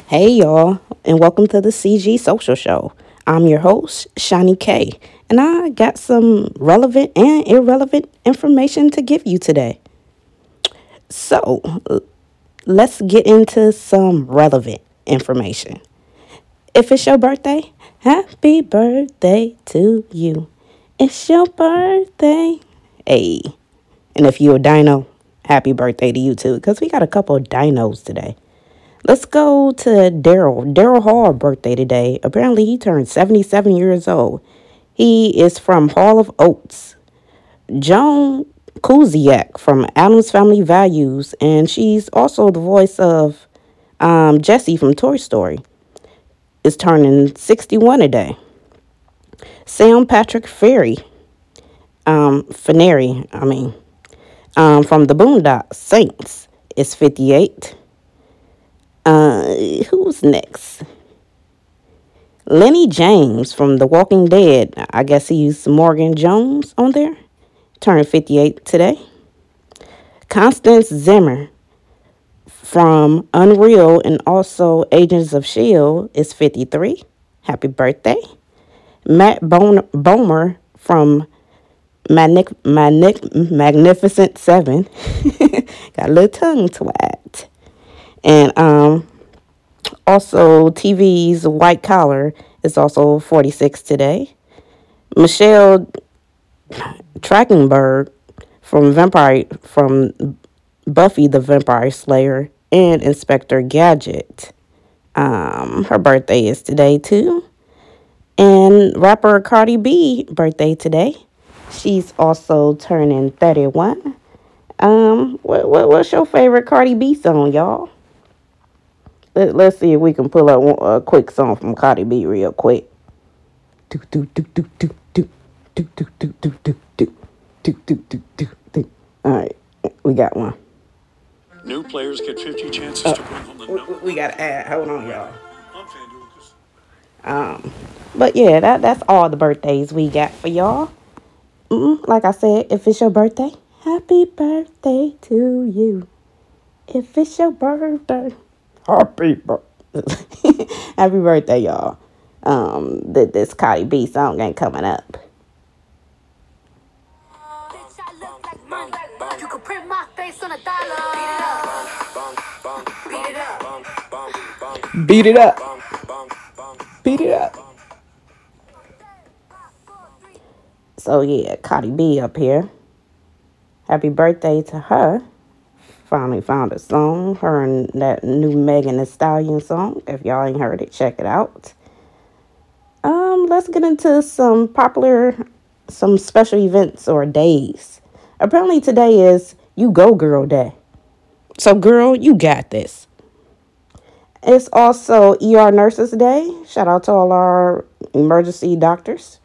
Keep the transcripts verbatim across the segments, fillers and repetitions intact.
Hey, y'all, and welcome to the C G Social Show. I'm your host, Shani K, and I got some relevant and irrelevant information to give you today. So, l- let's get into some relevant information. If it's your birthday, happy birthday to you. It's your birthday. Hey, and if you're a dino, happy birthday to you too, because we got a couple of dinos today. Let's go to Daryl. Daryl Hall birthday today. Apparently he turned seventy-seven years old. He is from Hall of Oats. Joan Kuziak from Adam's Family Values, and she's also the voice of um, Jessie from Toy Story, is turning sixty-one today. Sam Patrick Ferry, um, Fennery, I mean, um, from the Boondocks Saints, is fifty-eight. Uh, who's next? Lenny James from The Walking Dead. I guess he's Morgan Jones on there. Turned fifty-eight today. Constance Zimmer from Unreal and also Agents of S H I E L D is fifty-three. Happy birthday. Matt Bon- Bomer from Magnic- Magnic- Magnificent Seven. Got a little tongue twat. And um, also T V's White Collar is also forty-six today. Michelle Trachtenberg from Vampire from Buffy the Vampire Slayer and Inspector Gadget. Um, her birthday is today too. And rapper Cardi B birthday today. She's also turning thirty-one. Um, what, what what's your favorite Cardi B song, y'all? Let, let's see if we can pull up one, a quick song from Cardi B real quick. Do do do do do do do do do do do do do do do do do. All right, we got one. New players get fifty chances uh, to bring home the we, number. we got to add. Hold on, y'all. On FanDuel, 'cause Um, but yeah, that that's all the birthdays we got for y'all. Mm, like I said, if it's your birthday, happy birthday to you. If it's your birthday, happy birthday, happy birthday, y'all. Um, th- this Cardi B song ain't coming up. Bitch, I look like money. You can print my face on a dollar. Beat it up. Beat it up. Beat it up. So yeah, Cardi B up here. Happy birthday to her. Finally found a song. Her and that new Megan Thee Stallion song. If y'all ain't heard it, check it out. Um, let's get into some popular, some special events or days. Apparently today is You Go Girl Day. So girl, you got this. It's also E R Nurses Day. Shout out to all our emergency doctors.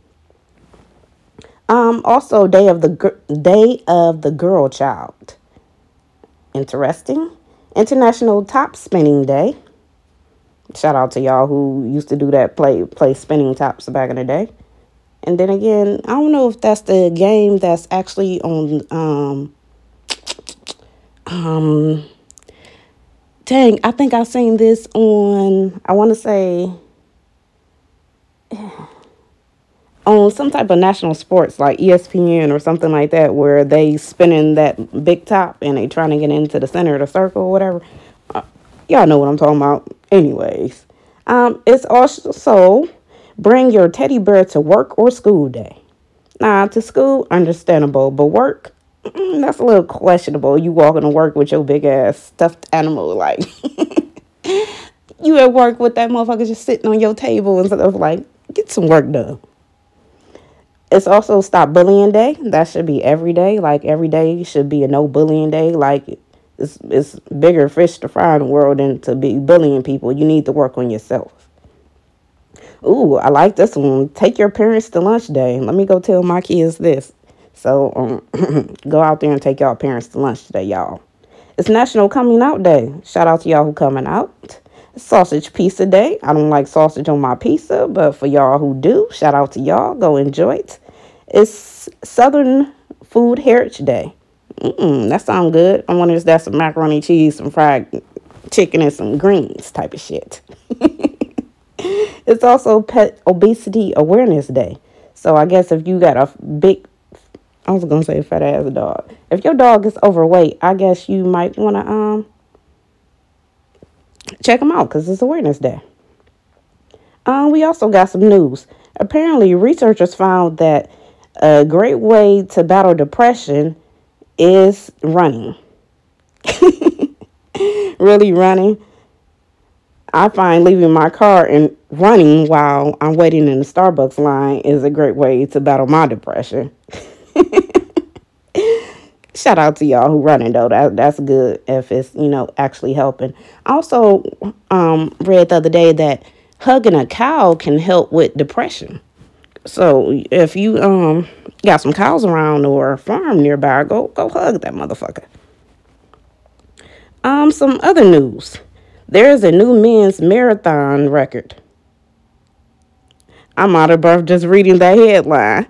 Um, also Day of the Gir- Day of the Girl Child. Interesting. International Top Spinning Day. Shout out to y'all who used to do that, play play spinning tops back in the day. And then again, I don't know if that's the game that's actually on um um dang, I think I've seen this on, I want to say on some type of national sports like E S P N or something like that, where they spinning that big top and they trying to get into the center of the circle or whatever. Uh, y'all know what I'm talking about. Anyways, um, it's also Bring Your Teddy Bear to Work or School Day. Now, to school, understandable, but work, mm, that's a little questionable. You walking to work with your big ass stuffed animal, like you at work with that motherfucker just sitting on your table and stuff. Like, get some work done. It's also Stop Bullying Day. That should be every day. Like, every day should be a no bullying day. Like, it's, it's bigger fish to fry in the world than to be bullying people. You need to work on yourself. Ooh, I like this one. Take your parents to lunch day. Let me go tell my kids this. So, um, go out there and take y'all parents to lunch today, y'all. It's National Coming Out Day. Shout out to y'all who coming out. Sausage Pizza Day. I don't like sausage on my pizza, but for y'all who do, shout out to y'all. Go enjoy it. It's Southern Food Heritage Day. Mm-mm, that sounds good. I wonder if that's some macaroni cheese, some fried chicken and some greens type of shit. It's also Pet Obesity Awareness Day. So I guess if you got a big, I was going to say fat ass dog. If your dog is overweight, I guess you might want to um check them out because it's Awareness Day. Um, we also got some news. Apparently, researchers found that a great way to battle depression is running. Really running. I find leaving my car and running while I'm waiting in the Starbucks line is a great way to battle my depression. Shout out to y'all who running though. That that's good if it's, you know, actually helping. I also um read the other day that hugging a cow can help with depression. So if you um got some cows around or a farm nearby, go go hug that motherfucker. Um, some other news. There's a new men's marathon record. I'm out of breath just reading that headline.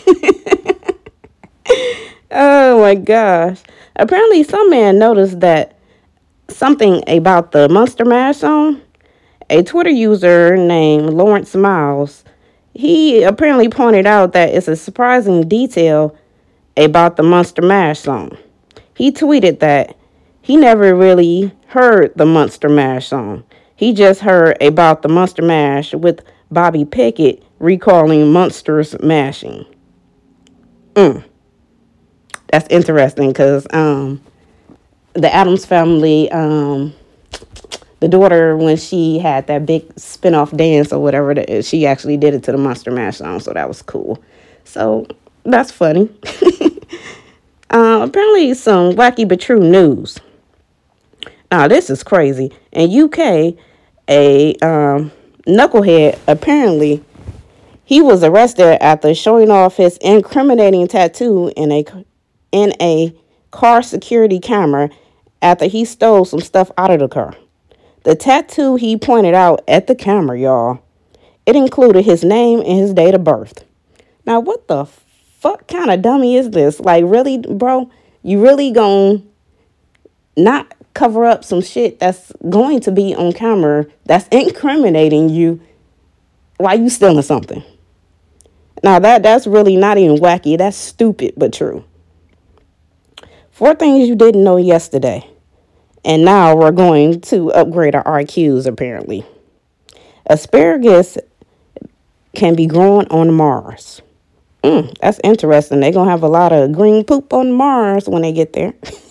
Oh my gosh. Apparently some man noticed that something about the Monster Mash song. A Twitter user named Lawrence Miles, he apparently pointed out that it's a surprising detail about the Monster Mash song. He tweeted that he never really heard the Monster Mash song. He just heard about the Monster Mash with Bobby Pickett recalling Monsters mashing. Mm. That's interesting because um, the Addams Family, um, the daughter, when she had that big spin-off dance or whatever, that she actually did it to the Monster Mash song, so that was cool. So that's funny. uh, apparently some wacky but true news. Now, this is crazy. In U K, a um, knucklehead, apparently, he was arrested after showing off his incriminating tattoo in a in a car security camera after he stole some stuff out of the car. The tattoo he pointed out at the camera, y'all, it included his name and his date of birth. Now, what the fuck kind of dummy is this? Like, really, bro? You really gonna not cover up some shit that's going to be on camera that's incriminating you while you stealing something? Now, that that's really not even wacky. That's stupid, but true. Four things you didn't know yesterday. And now we're going to upgrade our I Qs, apparently. Asparagus can be grown on Mars. Mm, that's interesting. They're going to have a lot of green poop on Mars when they get there.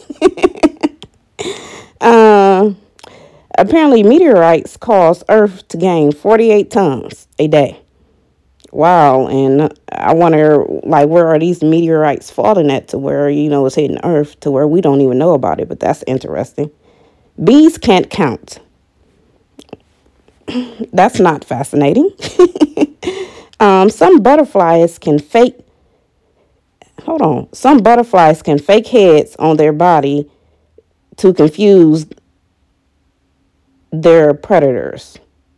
uh, apparently, meteorites cause Earth to gain forty-eight tons a day. Wow, and I wonder, like, where are these meteorites falling at to where, you know, it's hitting Earth to where we don't even know about it, but that's interesting. Bees can't count. That's not fascinating. um, some butterflies can fake, hold on, some butterflies can fake heads on their body to confuse their predators.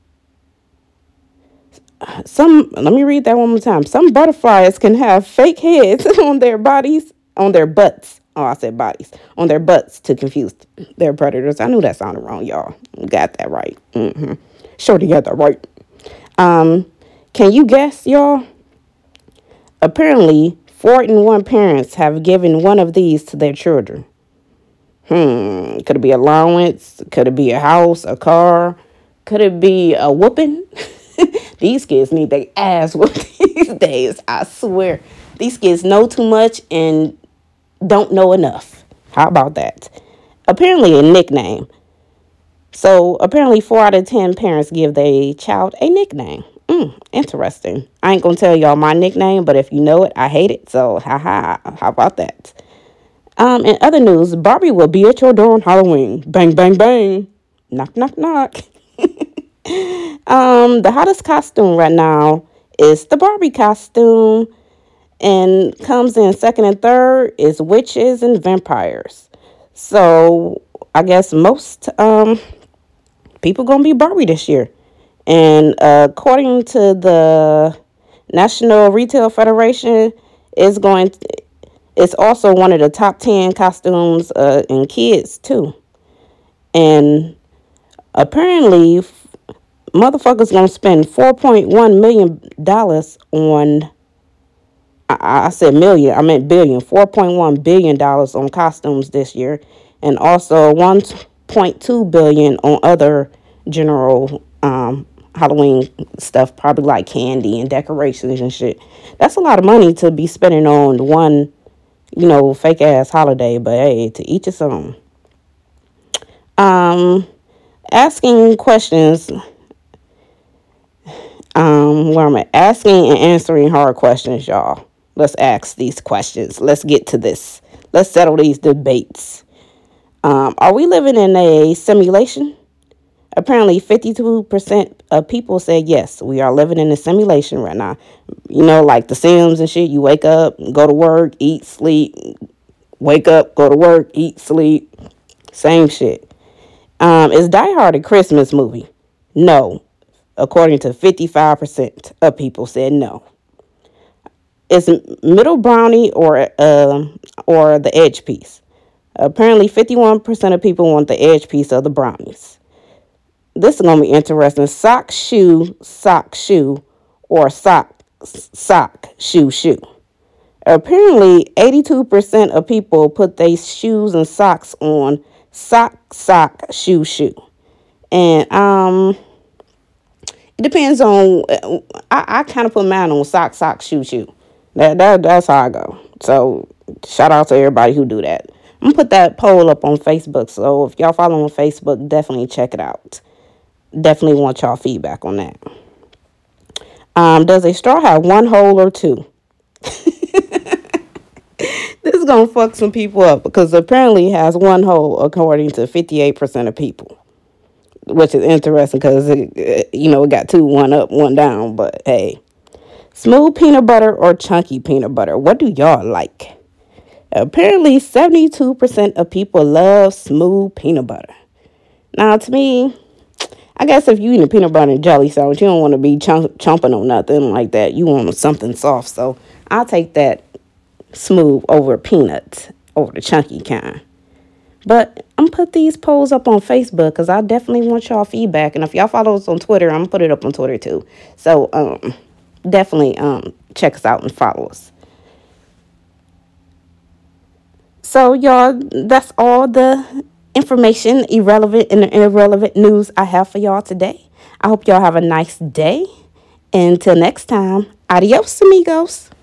Some, let me read that one more time. Some butterflies can have fake heads on their bodies, on their butts. Oh, I said bodies. On their butts to confuse their predators. I knew that sounded wrong, y'all. Got that right. Mm-hmm. Shorty got that right. Um, can you guess, y'all? Apparently, four in one parents have given one of these to their children. Hmm. Could it be allowance? Could it be a house, a car? Could it be a whooping? These kids need their ass whooped these days. I swear. These kids know too much and don't know enough. How about that? Apparently a nickname. So apparently four out of ten parents give their child a nickname. Mm, interesting. I ain't gonna tell y'all my nickname, but if you know it, I hate it. So haha. How about that? Um, in other news, Barbie will be at your door on Halloween. Bang, bang, bang. Knock, knock, knock. um, the hottest costume right now is the Barbie costume, and comes in second and third is witches and vampires. So I guess most um people gonna be Barbie this year, and uh, according to the National Retail Federation, is going to, it's also one of the top ten costumes uh, in kids too, and Apparently, f- motherfuckers gonna spend four point one million dollars on. I, I said million. I meant billion. Four point one billion dollars on costumes this year, and also one point two billion on other general um, Halloween stuff, probably like candy and decorations and shit. That's a lot of money to be spending on one, you know, fake ass holiday. But hey, to each its own. Um, asking questions. Um, where am I? Asking and answering hard questions, y'all. Let's ask these questions. Let's get to this. Let's settle these debates. Um, are we living in a simulation? Apparently, fifty-two percent of people said yes, we are living in a simulation right now. You know, like The Sims and shit. You wake up, go to work, eat, sleep, wake up, go to work, eat, sleep. Same shit. Um, is Die Hard a Christmas movie? No. According to fifty-five percent of people said no. Is middle brownie or um or the edge piece? Apparently, fifty-one percent of people want the edge piece of the brownies. This is going to be interesting. Sock, shoe, sock, shoe, or sock, sock, shoe, shoe. Apparently, eighty-two percent of people put their shoes and socks on sock, sock, shoe, shoe. And um, it depends on, I, I kind of put mine on sock, sock, shoe, shoe. That, that That's how I go. So, shout out to everybody who do that. I'm going to put that poll up on Facebook. So, if y'all follow on Facebook, definitely check it out. Definitely want y'all feedback on that. Um, does a straw have one hole or two? This is going to fuck some people up because apparently it has one hole according to fifty-eight percent of people. Which is interesting because, it, you know, it got two, one up, one down. But, hey. Smooth peanut butter or chunky peanut butter? What do y'all like? Apparently, seventy-two percent of people love smooth peanut butter. Now, to me, I guess if you eat a peanut butter and jelly sandwich, you don't want to be chomp- chomping on nothing like that. You want something soft. So, I'll take that smooth over peanuts, over the chunky kind. But I'm going to put these polls up on Facebook because I definitely want y'all feedback. And if y'all follow us on Twitter, I'm going to put it up on Twitter too. So, um, definitely um, check us out and follow us. So, y'all, that's all the information, irrelevant and irrelevant news I have for y'all today. I hope y'all have a nice day. Until next time, adios, amigos.